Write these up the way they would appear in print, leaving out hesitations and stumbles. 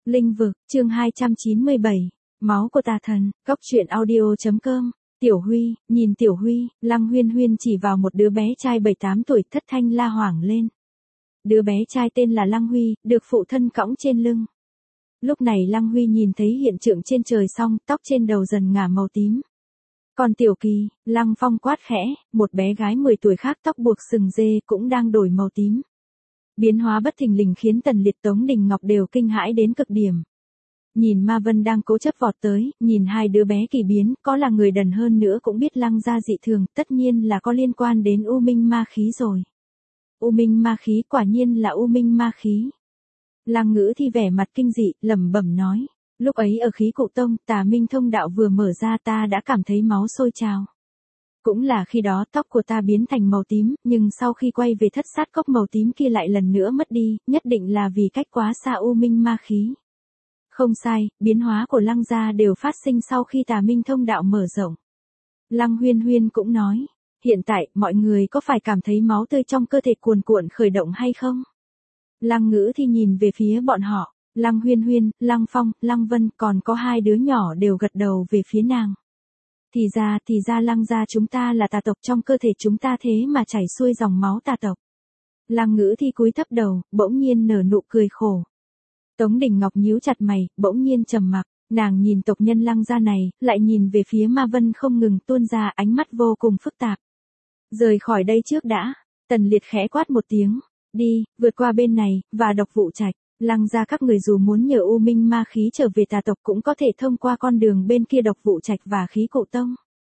Linh vực, chương 297. Máu của tà thần, Cốc truyện audio.com. Tiểu Huy, nhìn Tiểu Huy, Lăng Huyên Huyên chỉ vào một đứa bé trai 7-8 tuổi thất thanh la hoảng lên. Đứa bé trai tên là Lăng Huy, được phụ thân cõng trên lưng. Lúc này Lăng Huy nhìn thấy hiện tượng trên trời xong, tóc trên đầu dần ngả màu tím. Còn Tiểu Kỳ, Lăng Phong quát khẽ, một bé gái 10 tuổi khác tóc buộc sừng dê cũng đang đổi màu tím. Biến hóa bất thình lình khiến Tần Liệt Tống Đình Ngọc đều kinh hãi đến cực điểm. Nhìn Ma Vân đang cố chấp vọt tới, nhìn hai đứa bé kỳ biến, có là người đần hơn nữa cũng biết Lăng gia dị thường, tất nhiên là có liên quan đến U Minh ma khí rồi. U Minh ma khí, quả nhiên là U Minh ma khí. Lăng Ngữ Thi vẻ mặt kinh dị, lẩm bẩm nói, lúc ấy ở khí cụ tông, Tà Minh thông đạo vừa mở ra ta đã cảm thấy máu sôi trào. Cũng là khi đó tóc của ta biến thành màu tím, nhưng sau khi quay về thất sát cốc màu tím kia lại lần nữa mất đi, nhất định là vì cách quá xa U Minh ma khí. Không sai, biến hóa của Lăng gia đều phát sinh sau khi Tà Minh thông đạo mở rộng. Lăng Huyên Huyên cũng nói, hiện tại mọi người có phải cảm thấy máu tươi trong cơ thể cuồn cuộn khởi động hay không? Lăng Ngữ Thi nhìn về phía bọn họ, Lăng Huyên Huyên, Lăng Phong, Lăng Vân còn có hai đứa nhỏ đều gật đầu về phía nàng. Thì ra Lăng gia chúng ta là tà tộc, trong cơ thể chúng ta thế mà chảy xuôi dòng máu tà tộc. Lăng Ngữ Thi cúi thấp đầu, bỗng nhiên nở nụ cười khổ. Tống Đình Ngọc nhíu chặt mày, bỗng nhiên trầm mặc, nàng nhìn tộc nhân Lăng gia này, lại nhìn về phía Ma Vân không ngừng tuôn ra, ánh mắt vô cùng phức tạp. Rời khỏi đây trước đã, Tần Liệt khẽ quát một tiếng, đi, vượt qua bên này, và Độc Vụ Trạch. Lăng gia các người dù muốn nhờ U Minh ma khí trở về tà tộc cũng có thể thông qua con đường bên kia Độc Vụ Trạch và khí cụ tông.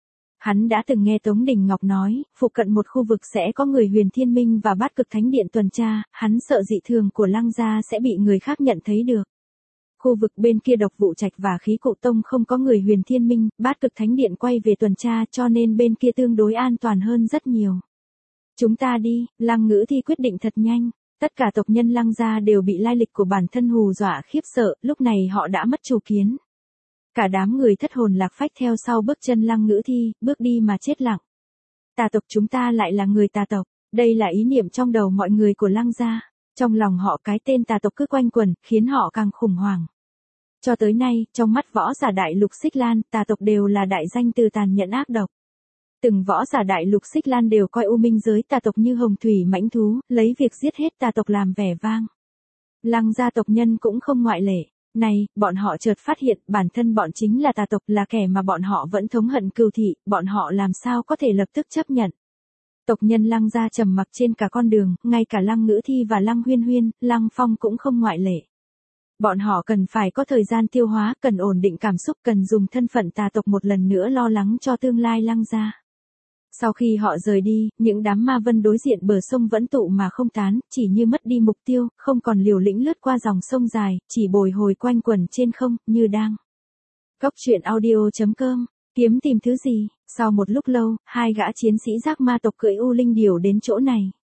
Hắn đã từng nghe Tống Đình Ngọc nói, phụ cận một khu vực sẽ có người Huyền Thiên Minh và Bát Cực Thánh Điện tuần tra, hắn sợ dị thường của Lăng gia sẽ bị người khác nhận thấy được. Khu vực bên kia Độc Vụ Trạch và khí cụ tông không có người Huyền Thiên Minh, Bát Cực Thánh Điện quay về tuần tra cho nên bên kia tương đối an toàn hơn rất nhiều. Chúng ta đi, Lăng Ngữ Thi quyết định thật nhanh. Tất cả tộc nhân Lăng gia đều bị lai lịch của bản thân hù dọa khiếp sợ, lúc này họ đã mất chủ kiến. Cả đám người thất hồn lạc phách theo sau bước chân Lăng Ngữ Thi, bước đi mà chết lặng. Tà tộc chúng ta lại là người tà tộc, đây là ý niệm trong đầu mọi người của Lăng gia. Trong lòng họ cái tên tà tộc cứ quanh quẩn, khiến họ càng khủng hoảng. Cho tới nay, trong mắt võ giả đại lục Xích Lan, tà tộc đều là đại danh từ tàn nhẫn ác độc. Từng võ giả đại lục Xích Lan đều coi U Minh giới tà tộc như hồng thủy mãnh thú, lấy việc giết hết tà tộc làm vẻ vang. Lăng gia tộc nhân cũng không ngoại lệ. Này, bọn họ chợt phát hiện bản thân bọn chính là tà tộc, là kẻ mà bọn họ vẫn thống hận cừu thị, bọn họ làm sao có thể lập tức chấp nhận. Tộc nhân Lăng gia trầm mặc trên cả con đường, ngay cả Lăng Ngữ Thi và Lăng Huyên Huyên, Lăng Phong cũng không ngoại lệ. Bọn họ cần phải có thời gian tiêu hóa, cần ổn định cảm xúc, cần dùng thân phận tà tộc một lần nữa lo lắng cho tương lai Lăng gia. Sau khi họ rời đi, những đám ma vân đối diện bờ sông vẫn tụ mà không tán, chỉ như mất đi mục tiêu, không còn liều lĩnh lướt qua dòng sông dài, chỉ bồi hồi quanh quẩn trên không, như đang. Cốc truyện audio.com, kiếm tìm thứ gì? Sau một lúc lâu, hai gã chiến sĩ giác ma tộc cưỡi U Linh Điểu đến chỗ này.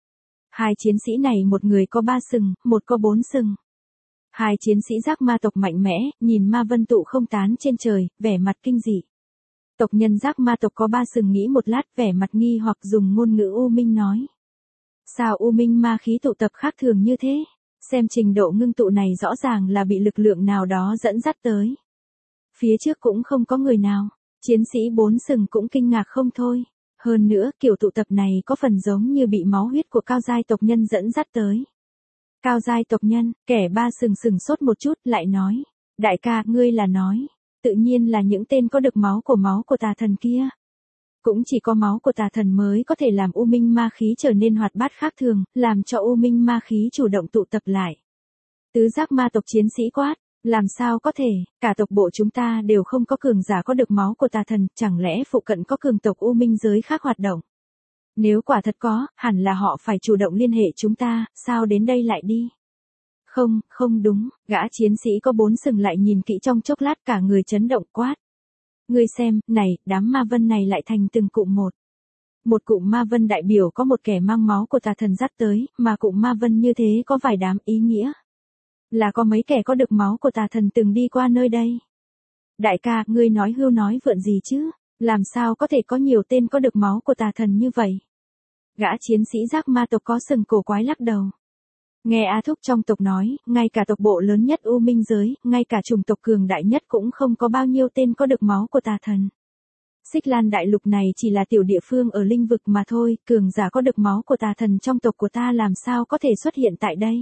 Hai chiến sĩ này một người có 3 sừng, một có 4 sừng. Hai chiến sĩ giác ma tộc mạnh mẽ, nhìn ma vân tụ không tán trên trời, vẻ mặt kinh dị. Tộc nhân giác ma tộc có 3 sừng nghĩ một lát, vẻ mặt nghi hoặc dùng ngôn ngữ U Minh nói. Sao U Minh ma khí tụ tập khác thường như thế? Xem trình độ ngưng tụ này rõ ràng là bị lực lượng nào đó dẫn dắt tới. Phía trước cũng không có người nào, chiến sĩ 4 sừng cũng kinh ngạc không thôi. Hơn nữa, kiểu tụ tập này có phần giống như bị máu huyết của cao giai tộc nhân dẫn dắt tới. Cao giai tộc nhân, kẻ 3 sừng sừng sốt một chút, lại nói. Đại ca, ngươi là nói. Tự nhiên là những tên có được máu của tà thần kia. Cũng chỉ có máu của tà thần mới có thể làm U Minh ma khí trở nên hoạt bát khác thường, làm cho U Minh ma khí chủ động tụ tập lại. Tứ giác ma tộc chiến sĩ quát, làm sao có thể, cả tộc bộ chúng ta đều không có cường giả có được máu của tà thần, chẳng lẽ phụ cận có cường tộc U Minh giới khác hoạt động? Nếu quả thật có, hẳn là họ phải chủ động liên hệ chúng ta, sao đến đây lại đi? Không đúng, gã chiến sĩ có 4 sừng lại nhìn kỹ trong chốc lát cả người chấn động quát. Ngươi xem, này, đám ma vân này lại thành từng cụm một. Một cụm ma vân đại biểu có một kẻ mang máu của tà thần dắt tới, mà cụm ma vân như thế có vài đám ý nghĩa. Là có mấy kẻ có được máu của tà thần từng đi qua nơi đây. Đại ca, ngươi nói hưu nói vượn gì chứ, làm sao có thể có nhiều tên có được máu của tà thần như vậy? Gã chiến sĩ giác ma tộc có sừng cổ quái lắc đầu. Nghe A Thúc trong tộc nói, ngay cả tộc bộ lớn nhất U Minh giới, ngay cả chủng tộc cường đại nhất cũng không có bao nhiêu tên có được máu của tà thần. Xích Lan đại lục này chỉ là tiểu địa phương ở linh vực mà thôi, cường giả có được máu của tà thần trong tộc của ta làm sao có thể xuất hiện tại đây.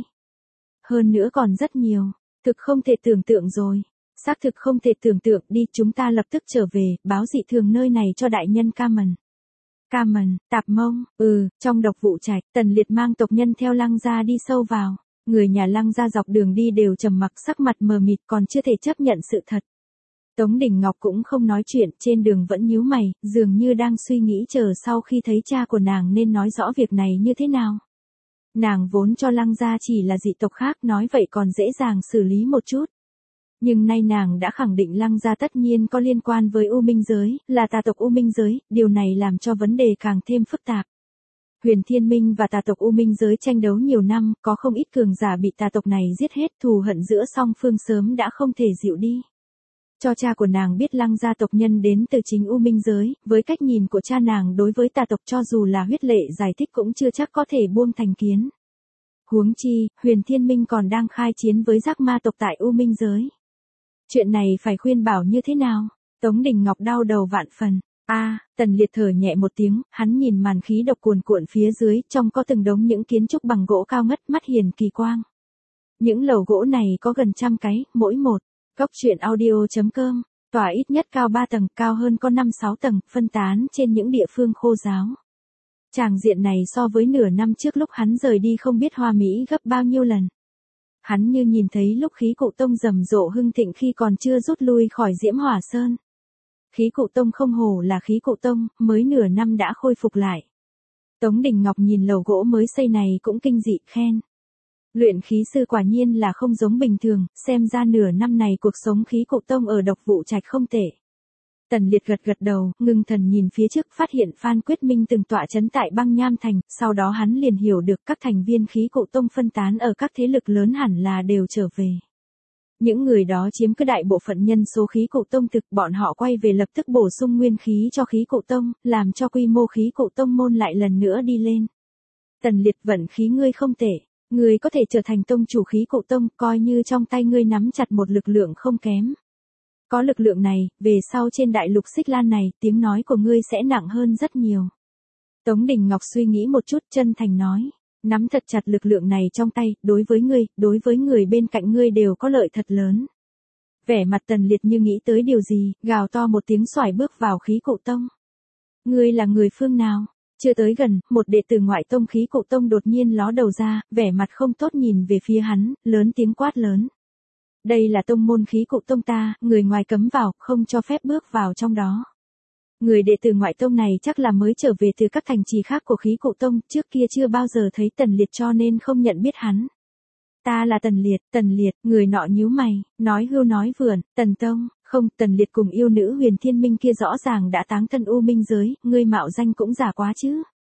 Hơn nữa còn rất nhiều, thực không thể tưởng tượng rồi. Xác thực không thể tưởng tượng, đi chúng ta lập tức trở về, báo dị thường nơi này cho đại nhân Cameron. Cameron, Tạp Mông, trong độc vụ trạch, Tần Liệt mang tộc nhân theo Lăng gia đi sâu vào. Người nhà Lăng gia dọc đường đi đều trầm mặc, sắc mặt mờ mịt, còn chưa thể chấp nhận sự thật. Tống Đình Ngọc cũng không nói chuyện, trên đường vẫn nhíu mày, dường như đang suy nghĩ chờ sau khi thấy cha của nàng nên nói rõ việc này như thế nào. Nàng vốn cho Lăng gia chỉ là dị tộc khác, nói vậy còn dễ dàng xử lý một chút. Nhưng nay nàng đã khẳng định Lăng gia tất nhiên có liên quan với U Minh giới, là tà tộc U Minh giới, điều này làm cho vấn đề càng thêm phức tạp. Huyền Thiên Minh và tà tộc U Minh giới tranh đấu nhiều năm, có không ít cường giả bị tà tộc này giết hết, thù hận giữa song phương sớm đã không thể dịu đi. Cho cha của nàng biết Lăng gia tộc nhân đến từ chính U Minh giới, với cách nhìn của cha nàng đối với tà tộc cho dù là huyết lệ giải thích cũng chưa chắc có thể buông thành kiến. Huống chi, Huyền Thiên Minh còn đang khai chiến với giác ma tộc tại U Minh giới. Chuyện này phải khuyên bảo như thế nào? Tống Đình Ngọc đau đầu vạn phần. Tần Liệt thở nhẹ một tiếng, hắn nhìn màn khí độc cuồn cuộn phía dưới, trong có từng đống những kiến trúc bằng gỗ cao ngất, mắt hiền kỳ quang. Những lầu gỗ này có gần 100 cái, mỗi một. Góc truyện audio.com, tòa ít nhất cao 3 tầng, cao hơn có 5-6 tầng, phân tán trên những địa phương khô ráo. Tràng diện này so với nửa năm trước lúc hắn rời đi không biết hoa mỹ gấp bao nhiêu lần. Hắn như nhìn thấy lúc khí cụ tông rầm rộ hưng thịnh khi còn chưa rút lui khỏi Diễm Hỏa Sơn. Khí cụ tông không hổ là khí cụ tông, mới nửa năm đã khôi phục lại. Tống Đình Ngọc nhìn lầu gỗ mới xây này cũng kinh dị, khen. Luyện khí sư quả nhiên là không giống bình thường, xem ra nửa năm này cuộc sống khí cụ tông ở độc vụ trạch không tệ. Tần Liệt gật gật đầu, ngưng thần nhìn phía trước phát hiện Phan Quyết Minh từng tọa trấn tại Băng Nham Thành, sau đó hắn liền hiểu được các thành viên khí cụ tông phân tán ở các thế lực lớn hẳn là đều trở về. Những người đó chiếm cứ đại bộ phận nhân số khí cụ tông thực, bọn họ quay về lập tức bổ sung nguyên khí cho khí cụ tông, làm cho quy mô khí cụ tông môn lại lần nữa đi lên. Tần Liệt, vận khí ngươi không tệ. Ngươi có thể trở thành tông chủ khí cụ tông, coi như trong tay ngươi nắm chặt một lực lượng không kém. Có lực lượng này, về sau trên đại lục Xích Lan này, tiếng nói của ngươi sẽ nặng hơn rất nhiều. Tống Đình Ngọc suy nghĩ một chút, chân thành nói, nắm thật chặt lực lượng này trong tay, đối với người bên cạnh ngươi đều có lợi thật lớn. Vẻ mặt Tần Liệt như nghĩ tới điều gì, gào to một tiếng xoải bước vào khí cụ tông. Ngươi là người phương nào? Chưa tới gần, một đệ tử ngoại tông khí cụ tông đột nhiên ló đầu ra, vẻ mặt không tốt nhìn về phía hắn, lớn tiếng quát lớn. Đây là tông môn khí cụ tông ta, người ngoài cấm vào, không cho phép bước vào trong đó. Người đệ tử ngoại tông này chắc là mới trở về từ các thành trì khác của khí cụ tông, trước kia chưa bao giờ thấy Tần Liệt cho nên không nhận biết hắn. Ta là Tần Liệt, người nọ nhíu mày, nói hưu nói vượn, Tần Tông, không, Tần Liệt cùng yêu nữ Huyền Thiên Minh kia rõ ràng đã táng thân U Minh giới, ngươi mạo danh cũng giả quá chứ.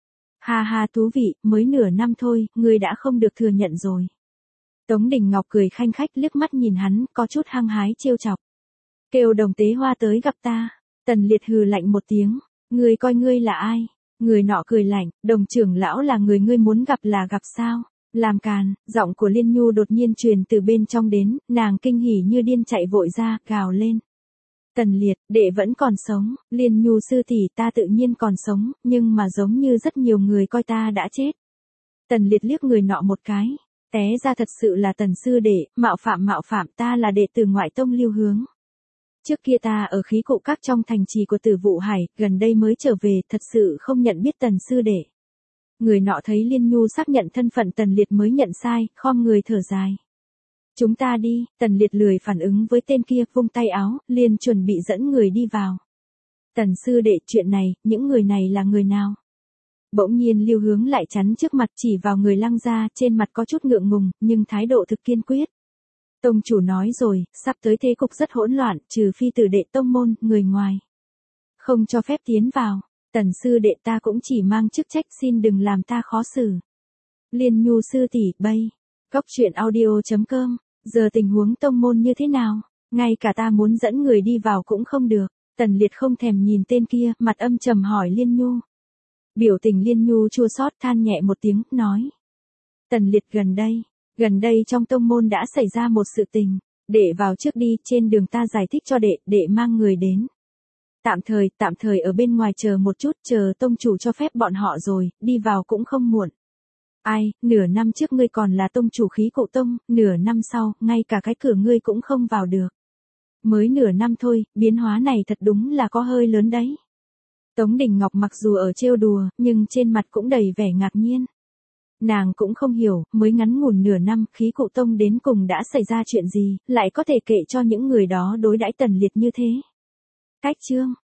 Ha ha thú vị, mới nửa năm thôi, ngươi đã không được thừa nhận rồi. Tống Đình Ngọc cười khanh khách liếc mắt nhìn hắn, có chút hăng hái trêu chọc. Kêu Đồng Tế Hoa tới gặp ta. Tần Liệt hừ lạnh một tiếng, ngươi coi ngươi là ai? Người nọ cười lạnh, Đồng trưởng lão là người ngươi muốn gặp là gặp sao? Làm càn, giọng của Liên Nhu đột nhiên truyền từ bên trong đến, nàng kinh hỉ như điên chạy vội ra, gào lên. Tần Liệt, đệ vẫn còn sống, Liên Nhu sư tỷ ta tự nhiên còn sống, nhưng mà giống như rất nhiều người coi ta đã chết. Tần Liệt liếc người nọ một cái, té ra thật sự là Tần sư đệ, mạo phạm, ta là đệ tử ngoại tông Lưu Hướng. Trước kia ta ở khí cụ các trong thành trì của Tử Vụ Hải, gần đây mới trở về, thật sự không nhận biết Tần sư đệ. Người nọ thấy Liên Nhu xác nhận thân phận Tần Liệt mới nhận sai, khom người thở dài. Chúng ta đi, Tần Liệt lười phản ứng với tên kia, vung tay áo, liền chuẩn bị dẫn người đi vào. Tần sư đệ, chuyện này, những người này là người nào? Bỗng nhiên Lưu Hướng lại chắn trước mặt chỉ vào người Lăng gia, trên mặt có chút ngượng ngùng, nhưng thái độ thực kiên quyết. Tông chủ nói rồi, sắp tới thế cục rất hỗn loạn, trừ phi tử đệ tông môn, người ngoài không cho phép tiến vào. Tần sư đệ ta cũng chỉ mang chức trách, xin đừng làm ta khó xử. Liên Nhu sư tỷ, bay. Góc truyện audio.com, giờ tình huống tông môn như thế nào? Ngay cả ta muốn dẫn người đi vào cũng không được. Tần Liệt không thèm nhìn tên kia, mặt âm trầm hỏi Liên Nhu. Biểu tình Liên Nhu chua xót than nhẹ một tiếng, nói. Tần Liệt gần đây, Gần đây trong tông môn đã xảy ra một sự tình. Đệ vào trước đi, trên đường ta giải thích cho đệ mang người đến. Tạm thời ở bên ngoài chờ một chút, chờ tông chủ cho phép bọn họ rồi, đi vào cũng không muộn. Ai, nửa năm trước ngươi còn là tông chủ khí cụ tông, nửa năm sau, ngay cả cái cửa ngươi cũng không vào được. Mới nửa năm thôi, biến hóa này thật đúng là có hơi lớn đấy. Tống Đình Ngọc mặc dù ở trêu đùa, nhưng trên mặt cũng đầy vẻ ngạc nhiên. Nàng cũng không hiểu, mới ngắn ngủn nửa năm, khí cụ tông đến cùng đã xảy ra chuyện gì, lại có thể kệ cho những người đó đối đãi tần liệt như thế. Cách chương